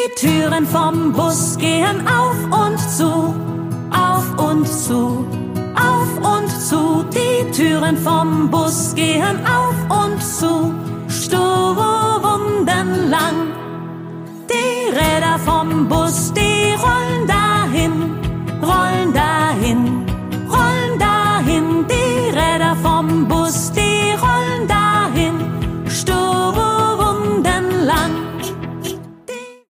Türen vom Bus gehen auf und zu, auf und zu, auf und zu. Die Türen vom Bus gehen auf und zu, stundenlang. Die Räder vom Bus, die